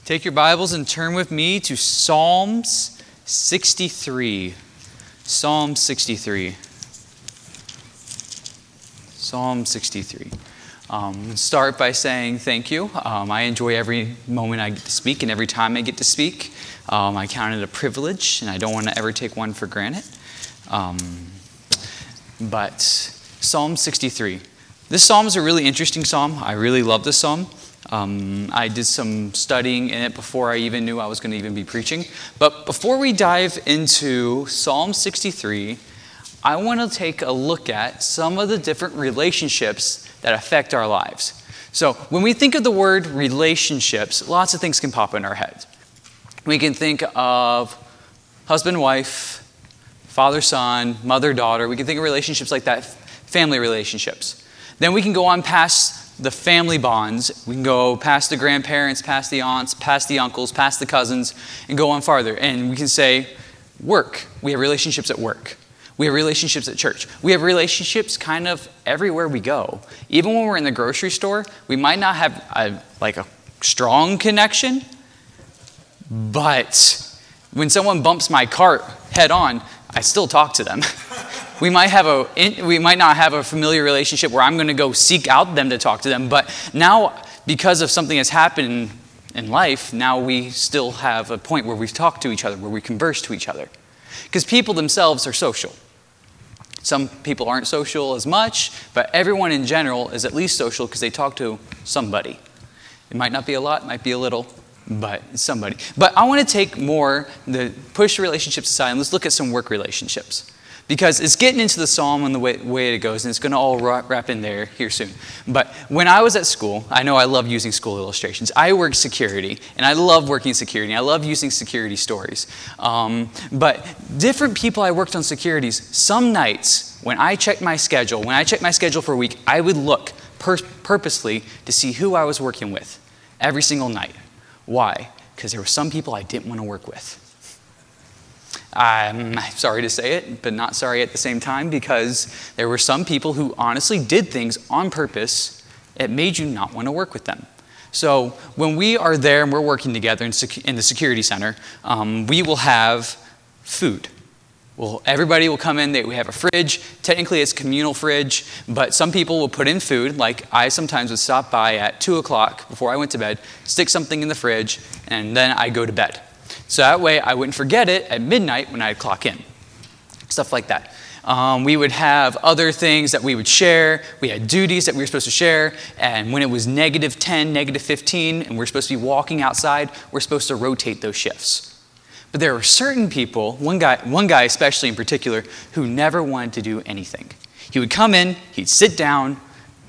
Take your Bibles and turn with me to Psalms 63. Psalm 63. Psalm 63. Start by saying thank you. I enjoy every moment I get to speak and every time I get to speak. I count it a privilege, and I don't want to ever take one for granted. But Psalm 63. This psalm is a really interesting psalm. I really love this psalm. I did some studying in it before I even knew I was going to even be preaching. But before we dive into Psalm 63, I want to take a look at some of the different relationships that affect our lives. So when we think of the word relationships, lots of things can pop in our head. We can think of husband-wife, father-son, mother-daughter. We can think of relationships like that, family relationships. Then we can go on past the family bonds. We can go past the grandparents, past the aunts, past the uncles, past the cousins, and go on farther. And we can say work. We have relationships at work. We have relationships at church. We have relationships kind of everywhere we go. Even when we're in the grocery store, we might not have a strong connection, but when someone bumps my cart head on, I still talk to them. We might not have a familiar relationship where I'm going to go seek out them to talk to them, but now because of something that's happened in life, now we still have a point where we've talked to each other, where we converse to each other. Because people themselves are social. Some people aren't social as much, but everyone in general is at least social because they talk to somebody. It might not be a lot, it might be a little, but it's somebody. But I want to push relationships aside and let's look at some work relationships. Because it's getting into the psalm and the way it goes, and it's going to all wrap in there here soon. But when I was at school, I know I love using school illustrations. I worked security, and I love working security. I love using security stories. But different people I worked on securities, some nights when I checked my schedule for a week, I would look purposely to see who I was working with every single night. Why? Because there were some people I didn't want to work with. I'm sorry to say it, but not sorry at the same time, because there were some people who honestly did things on purpose. It made you not want to work with them. So when we are there and we're working together in the security center, we will have food. Well, everybody will come in. We have a fridge. Technically, it's a communal fridge, but some people will put in food. Like I sometimes would stop by at 2 o'clock before I went to bed, stick something in the fridge, and then I go to bed. So that way I wouldn't forget it at midnight when I'd clock in. Stuff like that. We would have other things that we would share. We had duties that we were supposed to share. And when it was -10, -15, and we're supposed to be walking outside, we're supposed to rotate those shifts. But there were certain people, one guy especially in particular, who never wanted to do anything. He would come in, he'd sit down,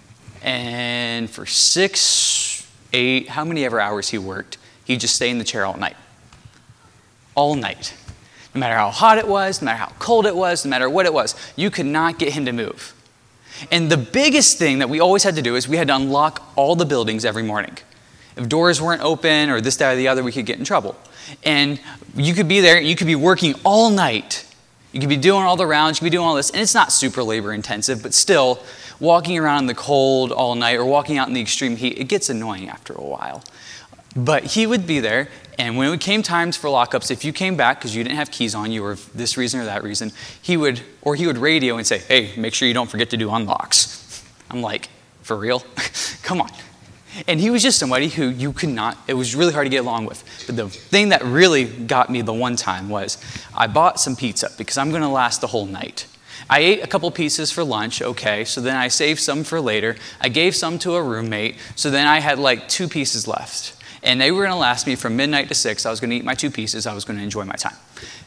and for 6, 8, how many ever hours he worked, he'd just stay in the chair all night. All night. No matter how hot it was, no matter how cold it was, no matter what it was, you could not get him to move. And the biggest thing that we always had to do is we had to unlock all the buildings every morning. If doors weren't open or this, that, or the other, we could get in trouble. And you could be there, you could be working all night. You could be doing all the rounds, you could be doing all this, and it's not super labor intensive, but still, walking around in the cold all night or walking out in the extreme heat, it gets annoying after a while. But he would be there, and when it came times for lockups, if you came back because you didn't have keys on you or this reason or that reason, he would radio and say, hey, make sure you don't forget to do unlocks. I'm like, for real? Come on. And he was just somebody who you could not, it was really hard to get along with. But the thing that really got me the one time was I bought some pizza because I'm going to last the whole night. I ate a couple pieces for lunch, okay, so then I saved some for later. I gave some to a roommate, so then I had like 2 pieces left. And they were going to last me from midnight to 6. I was going to eat my 2 pieces. I was going to enjoy my time.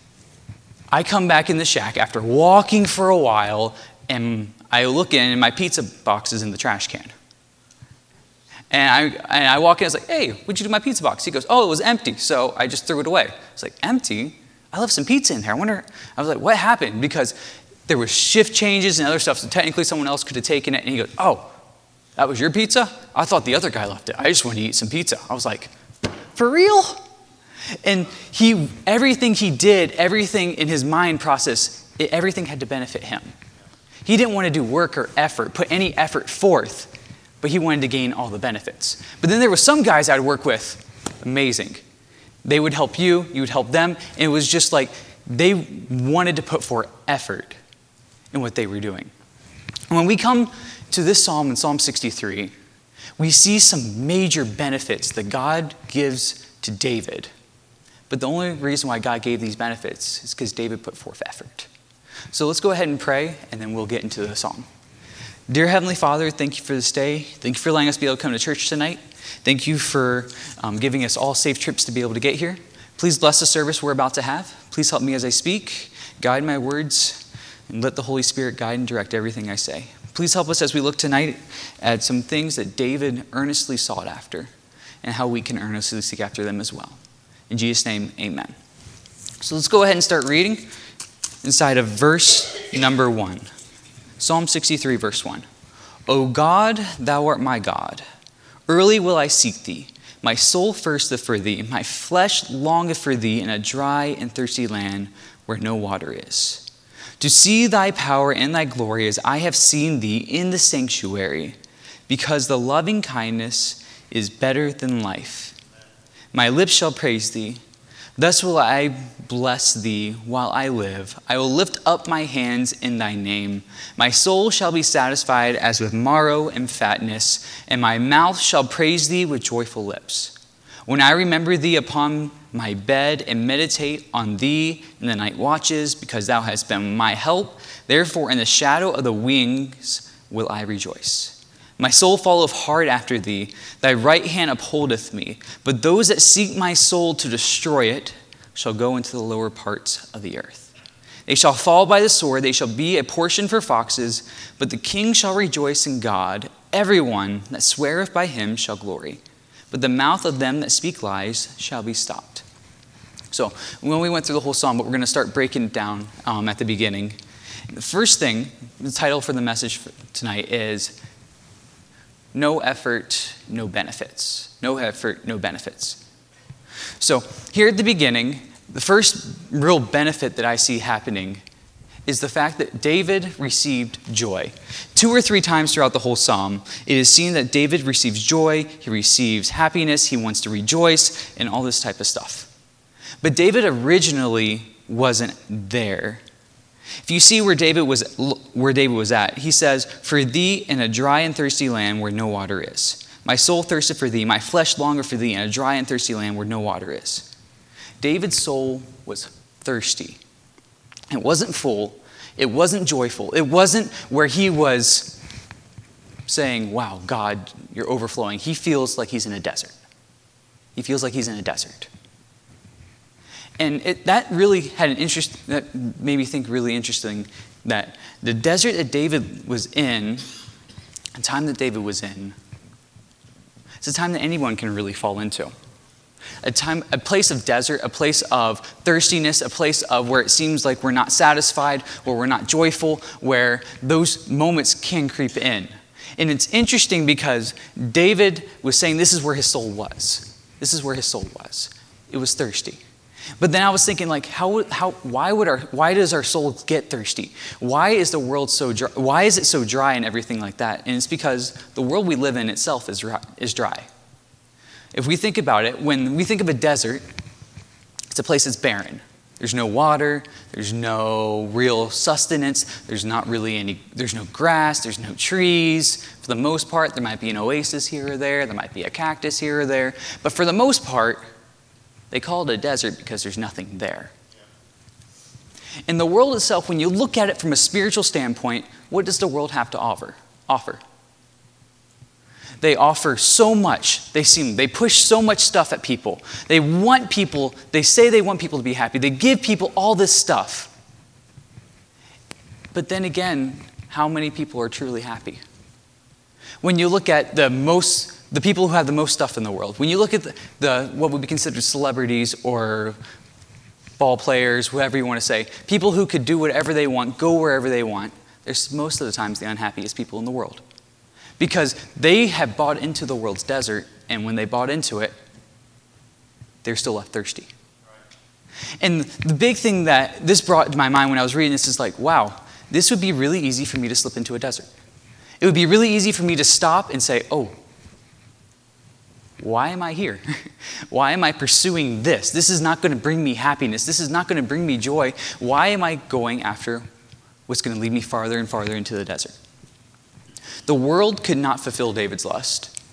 I come back in the shack after walking for a while, and I look in, and my pizza box is in the trash can. And I walk in, I was like, hey, what'd you do with my pizza box? He goes, oh, it was empty, so I just threw it away. I was like, empty? I left some pizza in there. I was like, what happened? Because there were shift changes and other stuff, so technically someone else could have taken it. And he goes, oh, that was your pizza? I thought the other guy left it. I just wanted to eat some pizza. I was like, for real? And everything he did, everything in his mind process, everything had to benefit him. He didn't want to do work or effort, put any effort forth, but he wanted to gain all the benefits. But then there were some guys I'd work with amazing. They would help you, you would help them, and it was just like they wanted to put forth effort in what they were doing. And when we come to this psalm in Psalm 63, we see some major benefits that God gives to David. But the only reason why God gave these benefits is because David put forth effort. So let's go ahead and pray, and then we'll get into the psalm. Dear Heavenly Father, thank you for this day. Thank you for letting us be able to come to church tonight. Thank you for giving us all safe trips to be able to get here. Please bless the service we're about to have. Please help me as I speak, guide my words, and let the Holy Spirit guide and direct everything I say. Please help us as we look tonight at some things that David earnestly sought after and how we can earnestly seek after them as well. In Jesus' name, amen. So let's go ahead and start reading inside of verse number 1. Psalm 63, verse 1. O God, thou art my God. Early will I seek thee. My soul thirsteth for thee. My flesh longeth for thee in a dry and thirsty land where no water is. To see thy power and thy glory as I have seen thee in the sanctuary, because the loving kindness is better than life. My lips shall praise thee. Thus will I bless thee while I live. I will lift up my hands in thy name. My soul shall be satisfied as with marrow and fatness, and my mouth shall praise thee with joyful lips. When I remember thee upon my bed and meditate on thee in the night watches, because thou hast been my help, therefore in the shadow of the wings will I rejoice. My soul followeth hard after thee. Thy right hand upholdeth me. But those that seek my soul to destroy it shall go into the lower parts of the earth. They shall fall by the sword. They shall be a portion for foxes. But the king shall rejoice in God. Everyone that sweareth by him shall glory. But the mouth of them that speak lies shall be stopped. So when we went through the whole psalm, but we're going to start breaking it down at the beginning. The first thing, the title for the message for tonight is No Effort, No Benefits. No effort, no benefits. So here at the beginning, the first real benefit that I see happening is the fact that David received joy. 2 or 3 times throughout the whole psalm, it is seen that David receives joy, he receives happiness, he wants to rejoice, and all this type of stuff. But David originally wasn't there. If you see where David was at, he says, For thee in a dry and thirsty land where no water is. My soul thirsteth for thee, my flesh longeth for thee in a dry and thirsty land where no water is. David's soul was thirsty. It wasn't full. It wasn't joyful. It wasn't where he was saying, wow, God, you're overflowing. He feels like he's in a desert. He feels like he's in a desert. And that really had an interest, that made me think really interesting, that the desert that David was in, the time that David was in, it's a time that anyone can really fall into. A place of desert, a place of thirstiness, a place of where it seems like we're not satisfied, where we're not joyful, where those moments can creep in. And it's interesting because David was saying this is where his soul was. This is where his soul was. It was thirsty. But then I was thinking, like, why does our soul get thirsty? Why is the world so dry? Why is it so dry and everything like that? And it's because the world we live in itself is dry. If we think about it, when we think of a desert, it's a place that's barren. There's no water, there's no real sustenance, there's no grass, there's no trees. For the most part, there might be an oasis here or there might be a cactus here or there. But for the most part, they call it a desert because there's nothing there. In the world itself, when you look at it from a spiritual standpoint, what does the world have to offer? They offer so much. They push so much stuff at people. They say they want people to be happy. They give people all this stuff. But then again, how many people are truly happy? When you look at the people who have the most stuff in the world, when you look at what would be considered celebrities or ball players, whatever you want to say, people who could do whatever they want, go wherever they want, they're most of the times the unhappiest people in the world. Because they have bought into the world's desert, and when they bought into it, they're still left thirsty. And the big thing that this brought to my mind when I was reading this is like, wow, this would be really easy for me to slip into a desert. It would be really easy for me to stop and say, oh, why am I here? Why am I pursuing this? This is not going to bring me happiness. This is not going to bring me joy. Why am I going after what's going to lead me farther and farther into the desert? The world could not fulfill David's thirst,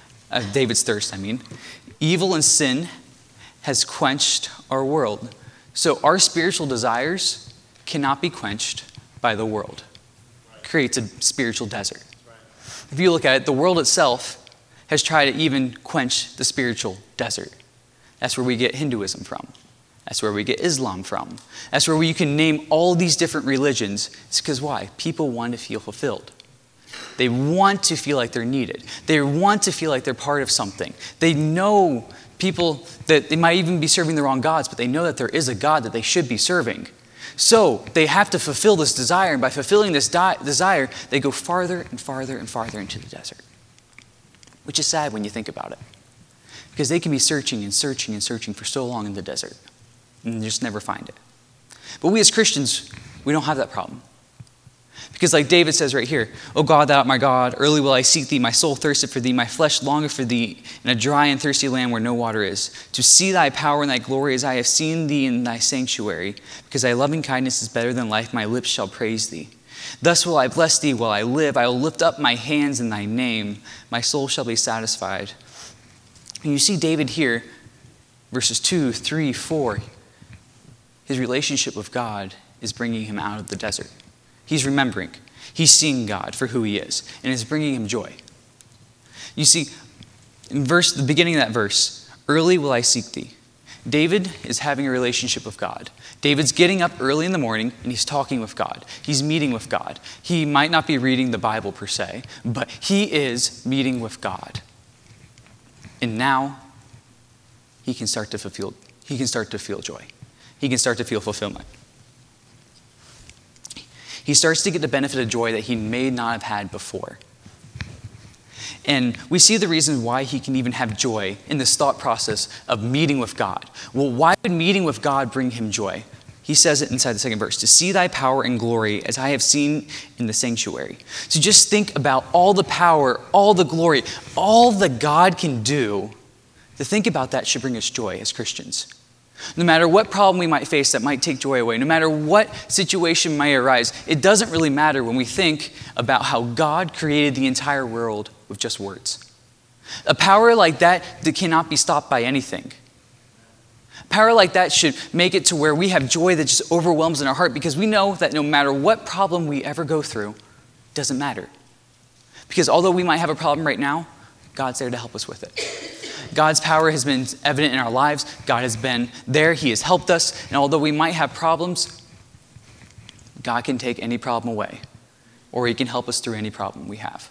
I mean. Evil and sin has quenched our world. So our spiritual desires cannot be quenched by the world. It creates a spiritual desert. If you look at it, the world itself has tried to even quench the spiritual desert. That's where we get Hinduism from. That's where we get Islam from. That's where you can name all these different religions. It's because why? People want to feel fulfilled. They want to feel like they're needed. They want to feel like they're part of something. They know people that they might even be serving the wrong gods, but they know that there is a God that they should be serving. So they have to fulfill this desire, and by fulfilling this desire, they go farther and farther and farther into the desert. Which is sad when you think about it. Because they can be searching and searching and searching for so long in the desert and just never find it. But we as Christians, we don't have that problem. Because like David says right here, "O God, thou art my God, early will I seek thee, my soul thirsteth for thee, my flesh longeth for thee in a dry and thirsty land where no water is, to see thy power and thy glory as I have seen thee in thy sanctuary, because thy loving kindness is better than life, my lips shall praise thee. Thus will I bless thee while I live. I will lift up my hands in thy name. My soul shall be satisfied." And you see David here, verses 2, 3, 4. His relationship with God is bringing him out of the desert. He's remembering. He's seeing God for who he is, and it's bringing him joy. You see, in the beginning of that verse, "Early will I seek thee." David is having a relationship with God. David's getting up early in the morning and he's talking with God. He's meeting with God. He might not be reading the Bible per se, but he is meeting with God. And now he can start to feel joy. He can start to feel fulfillment. He starts to get the benefit of joy that he may not have had before. And we see the reason why he can even have joy in this thought process of meeting with God. Well, why would meeting with God bring him joy? He says it inside the second verse, "To see thy power and glory as I have seen in the sanctuary." So just think about all the power, all the glory, all that God can do. To think about that should bring us joy as Christians. No matter what problem we might face that might take joy away, no matter what situation might arise, it doesn't really matter when we think about how God created the entire world with just words. A power like that cannot be stopped by anything. Power like that should make it to where we have joy that just overwhelms in our heart, because we know that no matter what problem we ever go through, it doesn't matter. Because although we might have a problem right now, God's there to help us with it. God's power has been evident in our lives. God has been there. He has helped us. And although we might have problems, God can take any problem away, or he can help us through any problem we have.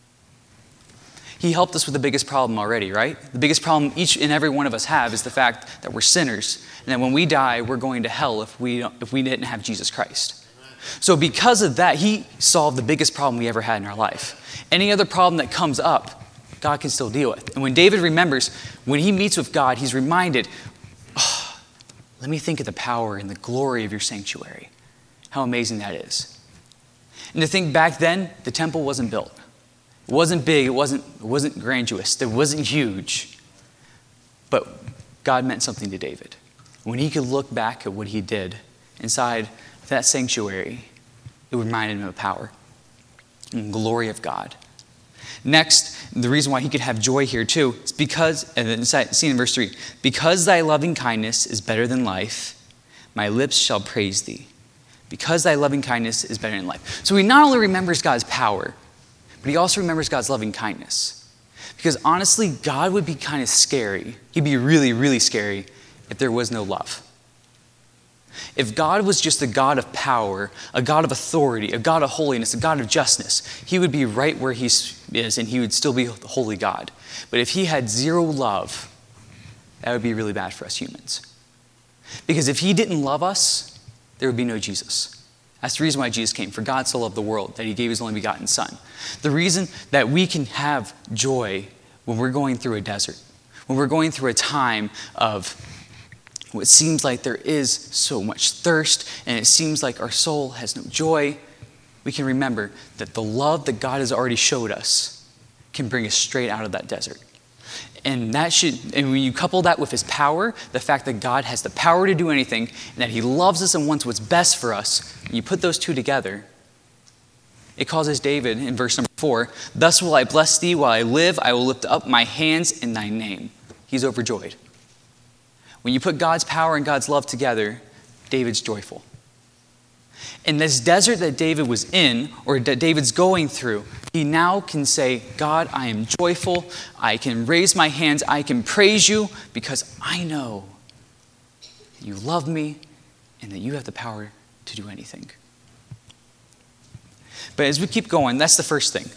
He helped us with the biggest problem already, right? The biggest problem each and every one of us have is the fact that we're sinners, and that when we die, we're going to hell if we didn't have Jesus Christ. So because of that, he solved the biggest problem we ever had in our life. Any other problem that comes up, God can still deal with. And when David remembers, when he meets with God, he's reminded, "Oh, let me think of the power and the glory of your sanctuary. How amazing that is." And to think back then, the temple wasn't built. It wasn't big, it wasn't grandiose, it wasn't huge. But God meant something to David. When he could look back at what he did inside that sanctuary, it reminded him of power and glory of God. Next, the reason why he could have joy here too is because, and then see in verse 3, "Because thy loving kindness is better than life, my lips shall praise thee." Because thy loving kindness is better than life. So he not only remembers God's power, but he also remembers God's loving kindness. Because honestly, God would be kind of scary. He'd be really, really scary if there was no love. If God was just a God of power, a God of authority, a God of holiness, a God of justice, he would be right where he is, and he would still be the holy God. But if he had zero love, that would be really bad for us humans. Because if he didn't love us, there would be no Jesus. That's the reason why Jesus came. For God so loved the world that he gave his only begotten Son. The reason that we can have joy when we're going through a desert, when we're going through a time of what seems like there is so much thirst and it seems like our soul has no joy, we can remember that the love that God has already showed us can bring us straight out of that desert. And when you couple that with his power, the fact that God has the power to do anything, and that he loves us and wants what's best for us, and you put those two together, it causes David in verse number 4, "Thus will I bless thee while I live. I will lift up my hands in thy name." He's overjoyed. When you put God's power and God's love together, David's joyful. In this desert that David was in, or that David's going through, he now can say, "God, I am joyful. I can raise my hands. I can praise you because I know that you love me and that you have the power to do anything." But as we keep going, that's the first thing.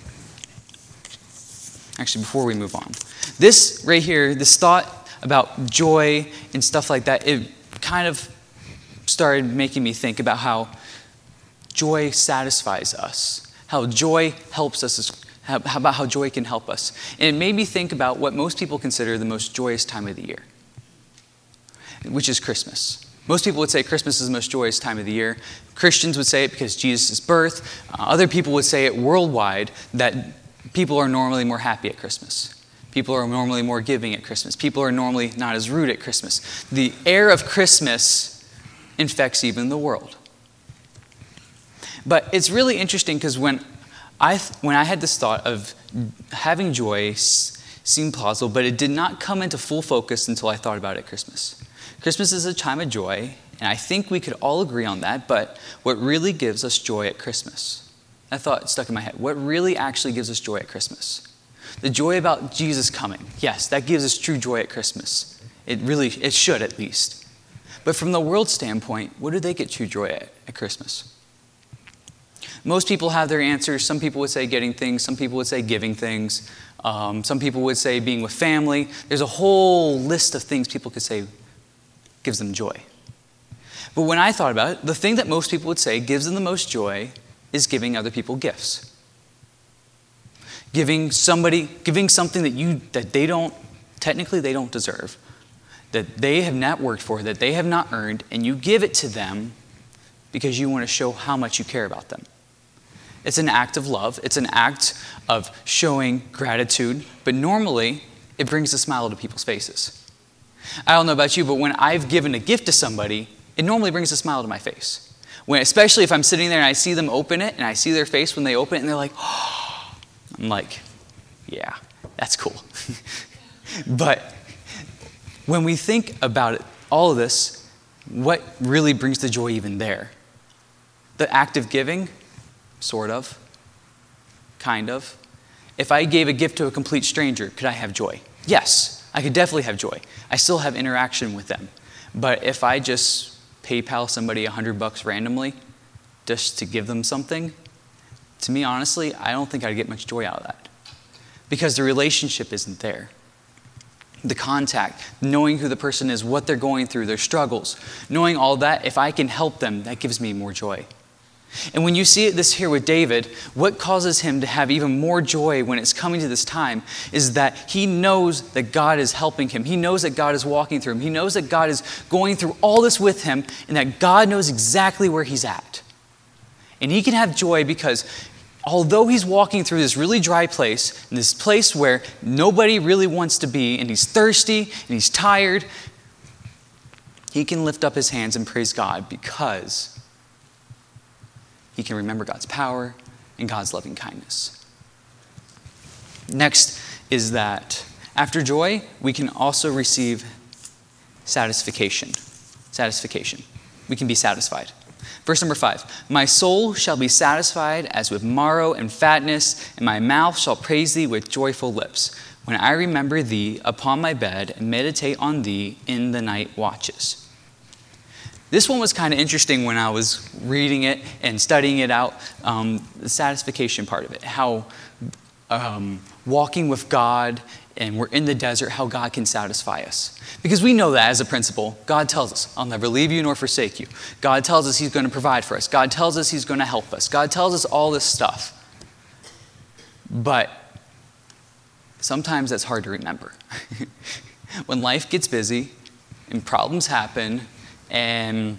Actually, before we move on, this right here, this thought about joy and stuff like that, it kind of started making me think about how joy satisfies us, how joy helps us, about how joy can help us. And it made me think about what most people consider the most joyous time of the year, which is Christmas. Most people would say Christmas is the most joyous time of the year. Christians would say it because Jesus' birth. Other people would say it worldwide, that people are normally more happy at Christmas. People are normally more giving at Christmas. People are normally not as rude at Christmas. The air of Christmas infects even the world. But it's really interesting because when I had this thought of having joy seemed plausible, but it did not come into full focus until I thought about it at Christmas. Christmas is a time of joy, and I think we could all agree on that, but what really gives us joy at Christmas? That thought stuck in my head. What really actually gives us joy at Christmas? The joy about Jesus coming. Yes, that gives us true joy at Christmas. It should at least. But from the world's standpoint, what do they get true joy at Christmas? Most people have their answers. Some people would say getting things. Some people would say giving things. Some people would say being with family. There's a whole list of things people could say gives them joy. But when I thought about it, the thing that most people would say gives them the most joy is giving other people gifts. Giving something that they don't deserve, that they have not worked for, that they have not earned, and you give it to them because you want to show how much you care about them. It's an act of love. It's an act of showing gratitude, but normally it brings a smile to people's faces. I don't know about you, but when I've given a gift to somebody, it normally brings a smile to my face. Especially if I'm sitting there and I see them open it, and I see their face when they open it, and they're like, "Oh," I'm like, "Yeah, that's cool." But when we think about it, all of this, what really brings the joy even there? The act of giving? Sort of. Kind of. If I gave a gift to a complete stranger, could I have joy? Yes, I could definitely have joy. I still have interaction with them. But if I just PayPal somebody $100 randomly just to give them something, to me, honestly, I don't think I'd get much joy out of that. Because the relationship isn't there. The contact, knowing who the person is, what they're going through, their struggles, knowing all that, if I can help them, that gives me more joy. And when you see this here with David, what causes him to have even more joy when it's coming to this time is that he knows that God is helping him. He knows that God is walking through him. He knows that God is going through all this with him and that God knows exactly where he's at. And he can have joy because although he's walking through this really dry place, in this place where nobody really wants to be, and he's thirsty and he's tired, he can lift up his hands and praise God because he can remember God's power and God's loving kindness. Next is that after joy, we can also receive satisfaction. Satisfaction. We can be satisfied. Verse number 5, "My soul shall be satisfied as with marrow and fatness, and my mouth shall praise thee with joyful lips, when I remember thee upon my bed and meditate on thee in the night watches." This one was kind of interesting when I was reading it and studying it out, the satisfaction part of it, how walking with God and we're in the desert, how God can satisfy us. Because we know that as a principle, God tells us, "I'll never leave you nor forsake you." God tells us he's going to provide for us. God tells us he's going to help us. God tells us all this stuff. But sometimes that's hard to remember. When life gets busy and problems happen, and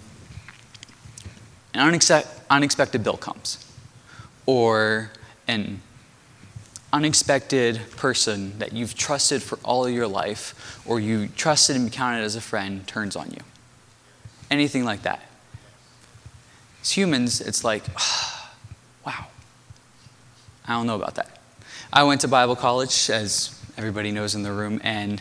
an unexpected bill comes, or an unexpected person that you've trusted for all of your life, or you trusted and counted as a friend, turns on you. Anything like that. As humans, it's like, wow, I don't know about that. I went to Bible college, as everybody knows in the room, and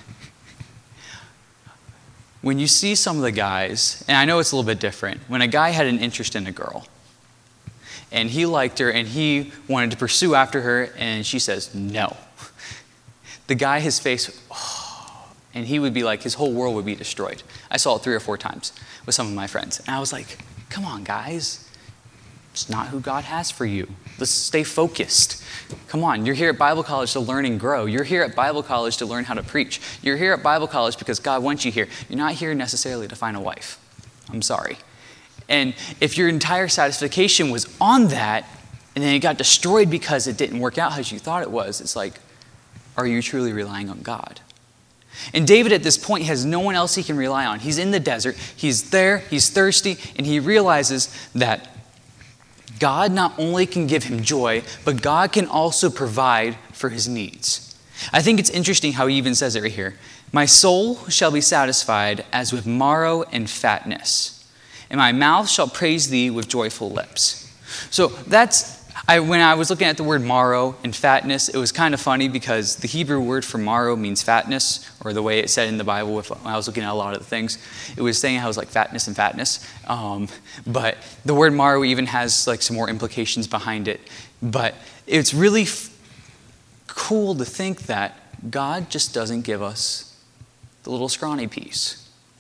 when you see some of the guys, and I know it's a little bit different, when a guy had an interest in a girl, and he liked her, and he wanted to pursue after her, and she says no. The guy, his face, and he would be like, his whole world would be destroyed. I saw it 3 or 4 times with some of my friends. And I was like, come on, guys. It's not who God has for you. Let's stay focused. Come on, you're here at Bible college to learn and grow. You're here at Bible college to learn how to preach. You're here at Bible college because God wants you here. You're not here necessarily to find a wife. I'm sorry. And if your entire satisfaction was on that, and then it got destroyed because it didn't work out as you thought it was, it's like, are you truly relying on God? And David at this point has no one else he can rely on. He's in the desert, he's there, he's thirsty, and he realizes that God not only can give him joy, but God can also provide for his needs. I think it's interesting how he even says it right here. My soul shall be satisfied as with marrow and fatness, and my mouth shall praise thee with joyful lips. So when I was looking at the word marrow and fatness, it was kind of funny because the Hebrew word for marrow means fatness, or the way it said in the Bible when I was looking at a lot of the things, it was saying how it was like fatness and fatness. But the word marrow even has like some more implications behind it. But it's really cool to think that God just doesn't give us the little scrawny piece.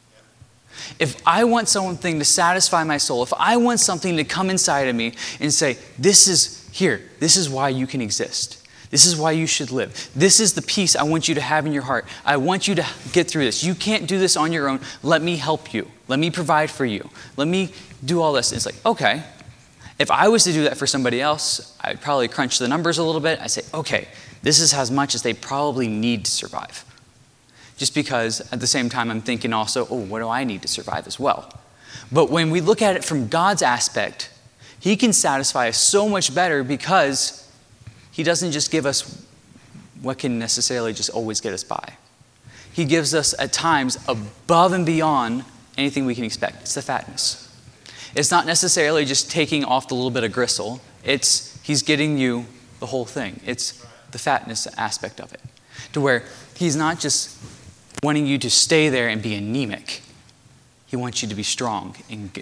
If I want something to satisfy my soul, if I want something to come inside of me and say, this is why you can exist. This is why you should live. This is the peace I want you to have in your heart. I want you to get through this. You can't do this on your own. Let me help you. Let me provide for you. Let me do all this. It's like, okay. If I was to do that for somebody else, I'd probably crunch the numbers a little bit. I'd say, okay, this is as much as they probably need to survive. Just because at the same time I'm thinking also, what do I need to survive as well? But when we look at it from God's aspect, he can satisfy us so much better because he doesn't just give us what can necessarily just always get us by. He gives us at times above and beyond anything we can expect. It's the fatness. It's not necessarily just taking off the little bit of gristle. He's getting you the whole thing. It's the fatness aspect of it. To where he's not just wanting you to stay there and be anemic. He wants you to be strong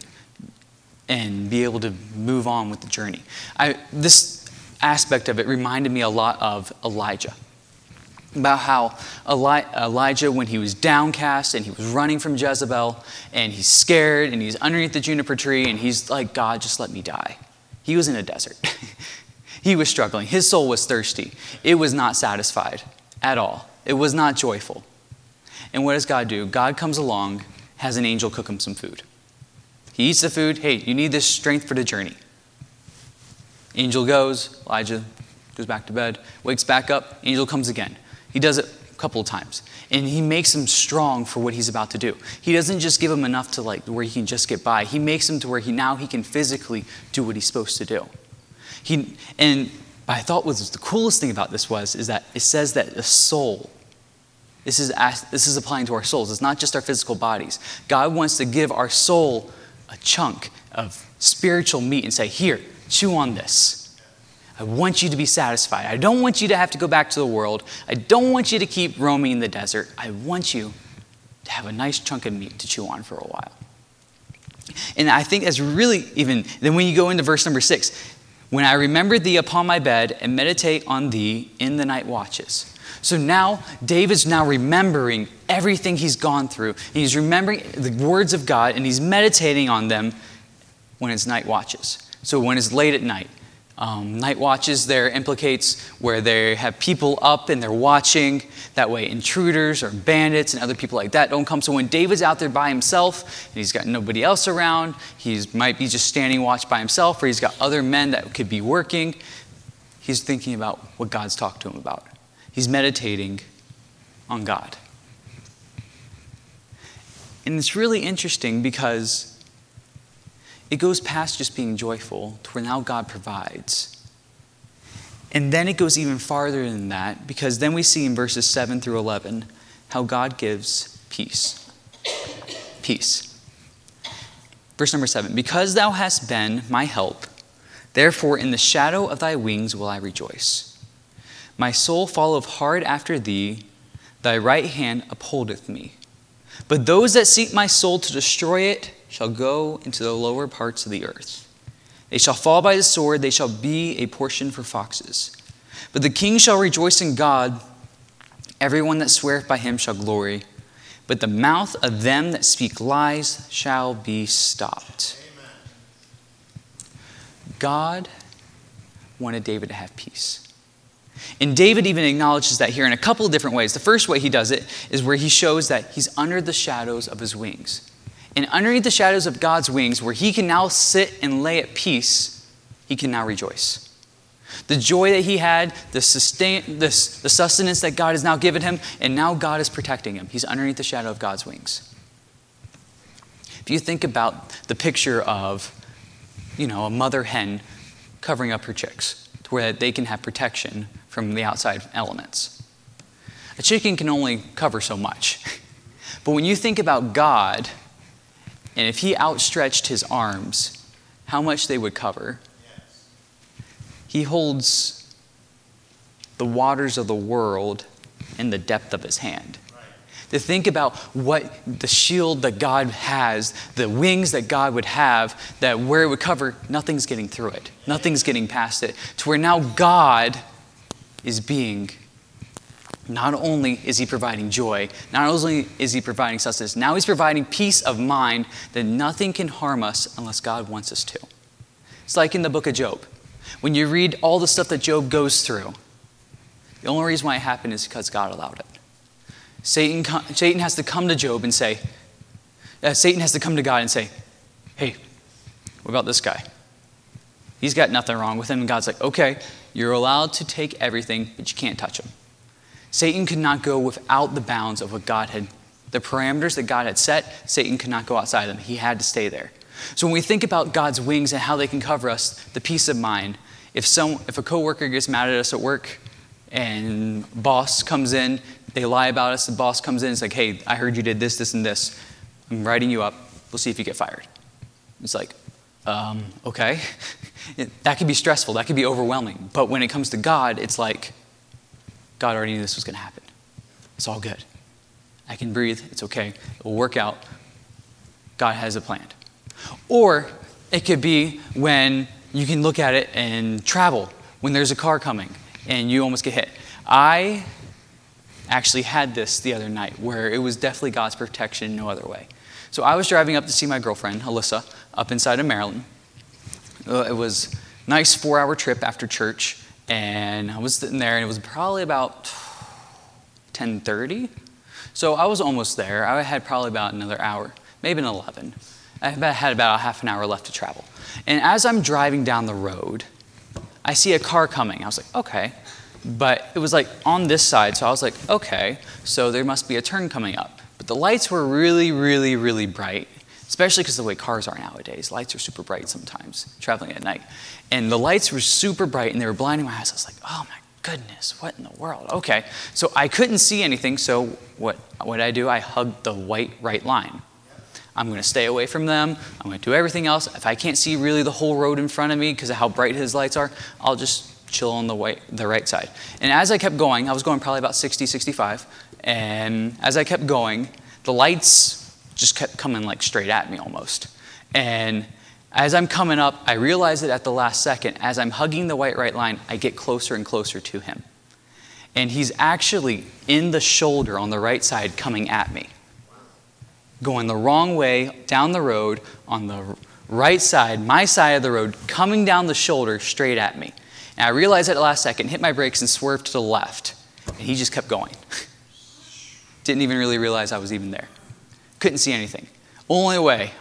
and be able to move on with the journey. This aspect of it reminded me a lot of Elijah. About how Elijah, when he was downcast and he was running from Jezebel and he's scared and he's underneath the juniper tree and he's like, God, just let me die. He was in a desert. He was struggling. His soul was thirsty. It was not satisfied at all. It was not joyful. And what does God do? God comes along, has an angel cook him some food. He eats the food. Hey, you need this strength for the journey. Angel goes. Elijah goes back to bed, wakes back up. Angel comes again. He does it a couple of times. And he makes him strong for what he's about to do. He doesn't just give him enough to where he can just get by. He makes him to where he can physically do what he's supposed to do. And I thought was the coolest thing about this is that it says that the soul, this is applying to our souls. It's not just our physical bodies. God wants to give our soul a chunk of spiritual meat and say, here, chew on this. I want you to be satisfied. I don't want you to have to go back to the world. I don't want you to keep roaming in the desert. I want you to have a nice chunk of meat to chew on for a while. And I think that's really then when you go into verse number 6, when I remember thee upon my bed and meditate on thee in the night watches. So now, David's now remembering everything he's gone through. And he's remembering the words of God, and he's meditating on them when it's night watches. So when it's late at night. Night watches there implicates where they have people up and they're watching. That way intruders or bandits and other people like that don't come. So when David's out there by himself and he's got nobody else around, he might be just standing watch by himself, or he's got other men that could be working, he's thinking about what God's talked to him about. He's meditating on God. And it's really interesting because it goes past just being joyful to where now God provides. And then it goes even farther than that, because then we see in verses 7 through 11 how God gives peace. Peace. Verse number 7, because thou hast been my help, therefore in the shadow of thy wings will I rejoice. My soul followeth hard after thee, thy right hand upholdeth me. But those that seek my soul to destroy it shall go into the lower parts of the earth. They shall fall by the sword, they shall be a portion for foxes. But the king shall rejoice in God, everyone that sweareth by him shall glory. But the mouth of them that speak lies shall be stopped. Amen. God wanted David to have peace. And David even acknowledges that here in a couple of different ways. The first way he does it is where he shows that he's under the shadows of his wings. And underneath the shadows of God's wings, where he can now sit and lay at peace, he can now rejoice. The joy that he had, the sustenance that God has now given him, and now God is protecting him. He's underneath the shadow of God's wings. If you think about the picture of, a mother hen covering up her chicks to where they can have protection from the outside elements. A chicken can only cover so much. But when you think about God, and if he outstretched his arms, how much they would cover. He holds the waters of the world in the depth of his hand. To think about what the shield that God has, the wings that God would have, that where it would cover, nothing's getting through it. Nothing's getting past it. To where now God is being, not only is he providing joy, not only is he providing sustenance, now he's providing peace of mind that nothing can harm us unless God wants us to. It's like in the book of Job. When you read all the stuff that Job goes through, the only reason why it happened is because God allowed it. Satan has to come to Job and say, Satan has to come to God and say, hey, what about this guy? He's got nothing wrong with him. And God's like, okay, you're allowed to take everything, but you can't touch him. Satan could not go without the bounds of what God had, the parameters that God had set. Satan could not go outside of them. He had to stay there. So when we think about God's wings and how they can cover us, the peace of mind, if a coworker gets mad at us at work and boss comes in, they lie about us, the boss comes in and is like, hey, I heard you did this, this, and this. I'm writing you up. We'll see if you get fired. It's like, okay. That could be stressful. That could be overwhelming. But when it comes to God, it's like, God already knew this was going to happen. It's all good. I can breathe. It's okay. It will work out. God has a plan. Or it could be when you can look at it and travel, when there's a car coming and you almost get hit. I actually had this the other night where it was definitely God's protection, no other way. So I was driving up to see my girlfriend, Alyssa, up inside of Maryland. It was a nice 4-hour trip after church, and I was sitting there, and it was probably about 10:30. So I was almost there. I had probably about another hour, maybe an 11. I had about a half an hour left to travel. And as I'm driving down the road, I see a car coming. I was like, okay. But it was like on this side, so I was like, okay, so there must be a turn coming up. But the lights were really, really, really bright, especially because of the way cars are nowadays. Lights are super bright sometimes, traveling at night. And the lights were super bright, and they were blinding my eyes. I was like, oh my goodness, what in the world? Okay, so I couldn't see anything, so what did I do? I hugged the white right line. I'm going to stay away from them. I'm going to do everything else. If I can't see really the whole road in front of me because of how bright his lights are, I'll just chill on the right side. And as I kept going, I was going probably about 60, 65. And as I kept going, the lights just kept coming like straight at me almost. And as I'm coming up, I realized that at the last second, as I'm hugging the white right line, I get closer and closer to him. And he's actually in the shoulder on the right side coming at me. Going the wrong way down the road on the right side, my side of the road, coming down the shoulder straight at me. And I realized at the last second, hit my brakes and swerved to the left. And he just kept going. Didn't even really realize I was even there. Couldn't see anything. Only way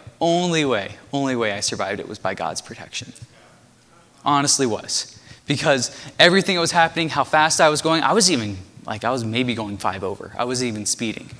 I survived it was by God's protection. Honestly was. Because everything that was happening, how fast I was going, I was maybe going 5 over. I was even speeding.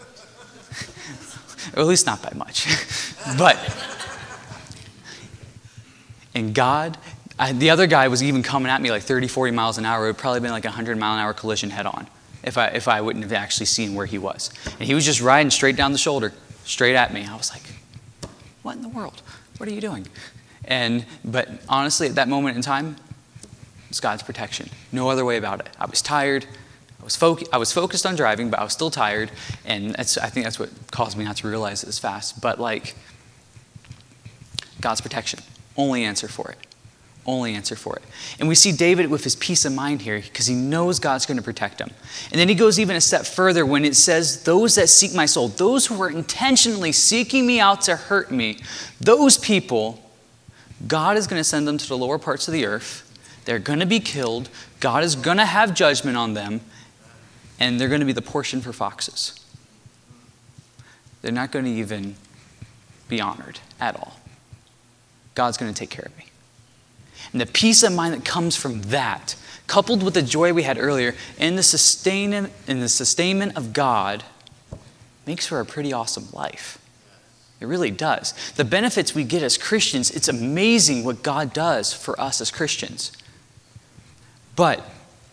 Or at least not by much. And God, The other guy was even coming at me like 30, 40 miles an hour. It would probably been like a 100-mile-an-hour collision head on if I wouldn't have actually seen where he was. And he was just riding straight down the shoulder, straight at me. I was like, what in the world? What are you doing? But honestly, at that moment in time, it's God's protection. No other way about it. I was tired. I was focused on driving, but I was still tired. And I think that's what caused me not to realize it as fast. But like, God's protection. Only answer for it. Only answer for it. And we see David with his peace of mind here because he knows God's going to protect him. And then he goes even a step further when it says, those that seek my soul, those who are intentionally seeking me out to hurt me, those people, God is going to send them to the lower parts of the earth. They're going to be killed. God is going to have judgment on them. And they're going to be the portion for foxes. They're not going to even be honored at all. God's going to take care of me. And the peace of mind that comes from that, coupled with the joy we had earlier, and the sustainment of God, makes for a pretty awesome life. It really does. The benefits we get as Christians, it's amazing what God does for us as Christians. But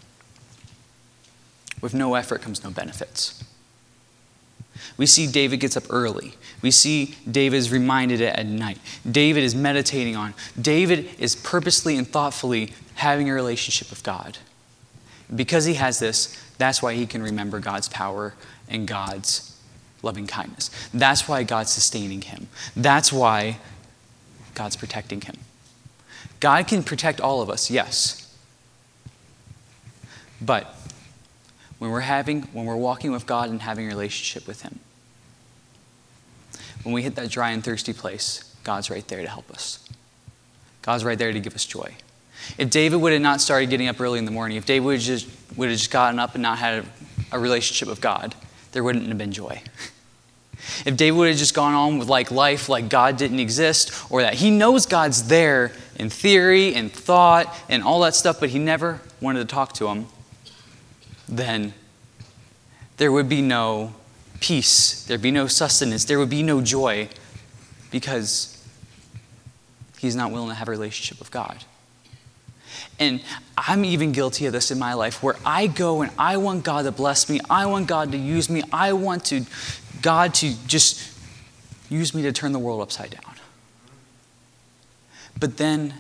with no effort comes no benefits. We see David gets up early. We see David is reminded at night. David is meditating on. David is purposely and thoughtfully having a relationship with God. Because he has this, that's why he can remember God's power and God's loving kindness. That's why God's sustaining him. That's why God's protecting him. God can protect all of us, yes. But when we're walking with God and having a relationship with him, when we hit that dry and thirsty place, God's right there to help us. God's right there to give us joy. If David would have not started getting up early in the morning, if David would have just gotten up and not had a relationship with God, there wouldn't have been joy. If David would have just gone on with life like God didn't exist, or that he knows God's there in theory and thought and all that stuff, but he never wanted to talk to him, then there would be no peace, there'd be no sustenance, there would be no joy, because he's not willing to have a relationship with God. And I'm even guilty of this in my life, where I go and I want God to bless me, I want God to use me, I want God to just use me to turn the world upside down. But then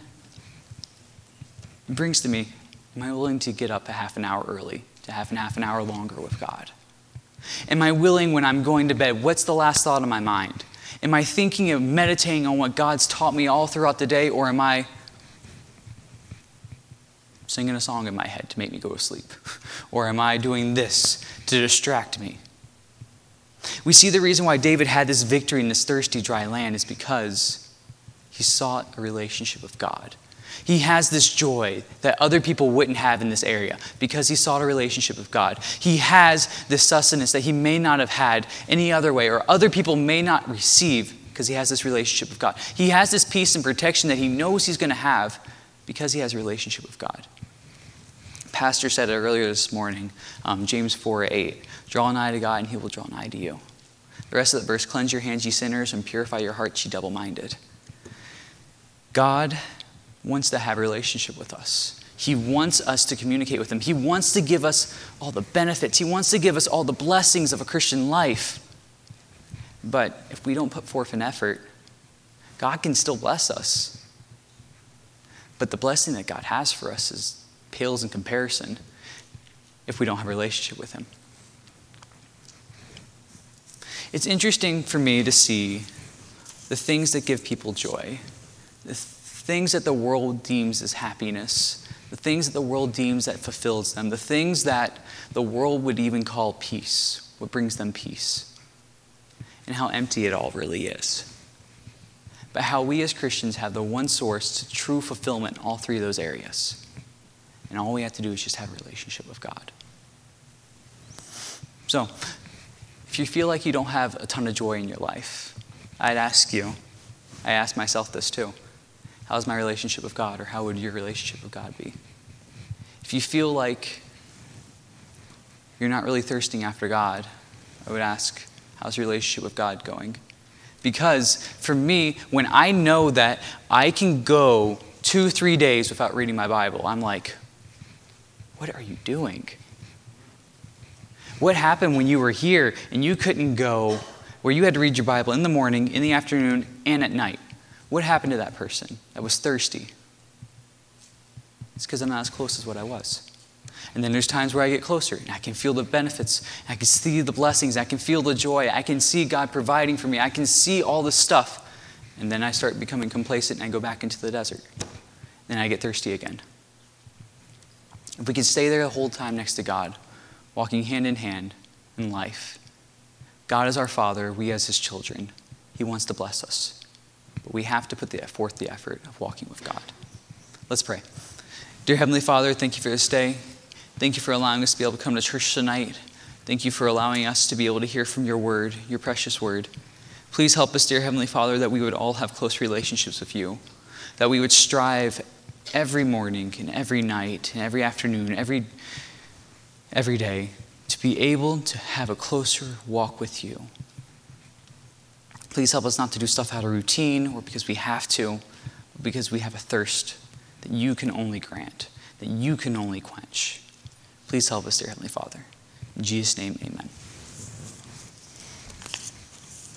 it brings to me, am I willing to get up a half an hour early, to have half an hour longer with God? Am I willing, when I'm going to bed, what's the last thought in my mind? Am I thinking of meditating on what God's taught me all throughout the day, or am I singing a song in my head to make me go to sleep? Or am I doing this to distract me? We see the reason why David had this victory in this thirsty, dry land is because he sought a relationship with God. He has this joy that other people wouldn't have in this area because he sought a relationship with God. He has this sustenance that he may not have had any other way, or other people may not receive, because he has this relationship with God. He has this peace and protection that he knows he's going to have because he has a relationship with God. Pastor said it earlier this morning, James 4:8, draw nigh to God and he will draw nigh to you. The rest of the verse, cleanse your hands, ye sinners, and purify your hearts, ye double-minded. God wants to have a relationship with us. He wants us to communicate with him. He wants to give us all the benefits. He wants to give us all the blessings of a Christian life. But if we don't put forth an effort, God can still bless us. But the blessing that God has for us pales in comparison if we don't have a relationship with him. It's interesting for me to see the things that give people joy, the things that the world deems as happiness, the things that the world deems that fulfills them, the things that the world would even call peace, what brings them peace, and how empty it all really is. But how we as Christians have the one source to true fulfillment in all three of those areas. And all we have to do is just have a relationship with God. So, if you feel like you don't have a ton of joy in your life, I ask myself this too. How's my relationship with God, or how would your relationship with God be? If you feel like you're not really thirsting after God, I would ask, how's your relationship with God going? Because for me, when I know that I can go 2-3 days without reading my Bible. I'm like, what are you doing? What happened when you were here and you couldn't go, where you had to read your Bible in the morning, in the afternoon, and at night? What happened to that person that was thirsty? It's because I'm not as close as what I was. And then there's times where I get closer and I can feel the benefits. I can see the blessings. I can feel the joy. I can see God providing for me. I can see all this stuff. And then I start becoming complacent and I go back into the desert. Then I get thirsty again. If we can stay there the whole time next to God, walking hand in hand in life, God is our Father, we as His children. He wants to bless us. But we have to put forth the effort of walking with God. Let's pray. Dear Heavenly Father, thank you for this day. Thank you for allowing us to be able to come to church tonight. Thank you for allowing us to be able to hear from your word, your precious word. Please help us, dear Heavenly Father, that we would all have close relationships with you, that we would strive every morning and every night and every afternoon, every day, to be able to have a closer walk with you. Please help us not to do stuff out of routine or because we have to, but because we have a thirst that you can only grant, that you can only quench. Please help us, dear Heavenly Father. In Jesus' name, amen.